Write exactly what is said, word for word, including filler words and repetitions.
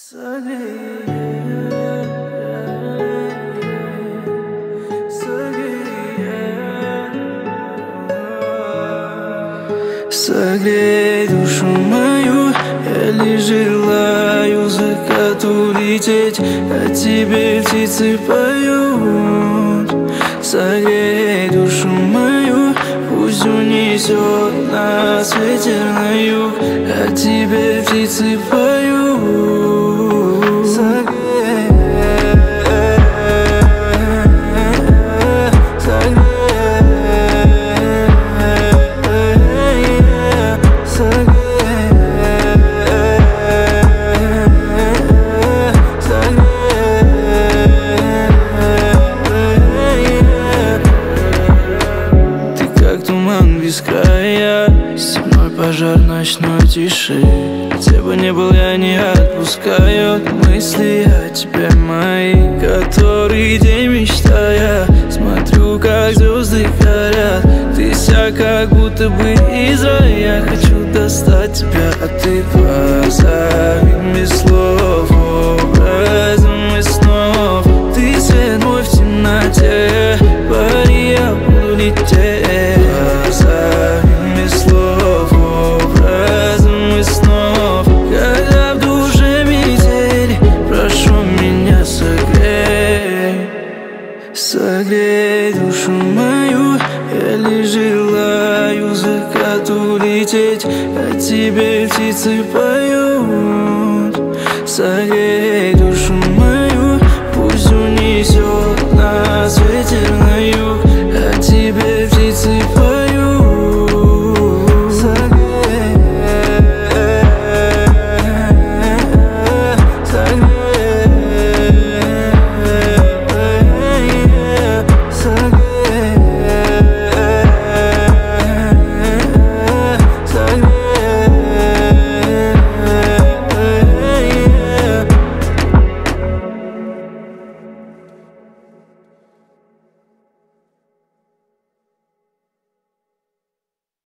Согрей душу мою, я лишь желаю закату лететь, а тебе птицы поют. Согрей душу мою, пусть унесет нас ветер на юг, а тебе птицы поют. Согрей. Без края, степной пожар ночной тиши. Где бы ни был, я не отпускают мысли о тебе мои, который день мечтая смотрю, как звезды горят. Ты вся как будто бы из рая. Я хочу достать тебя, а ты позови без слов, образом и снов. Ты свет мой в темноте, пари, я буду лететь. Без слов, образом и снов. Когда в душе метель, прошу меня согрей. Согрей душу мою, я лишь желаю закату лететь, а тебе птицы поют. Согрей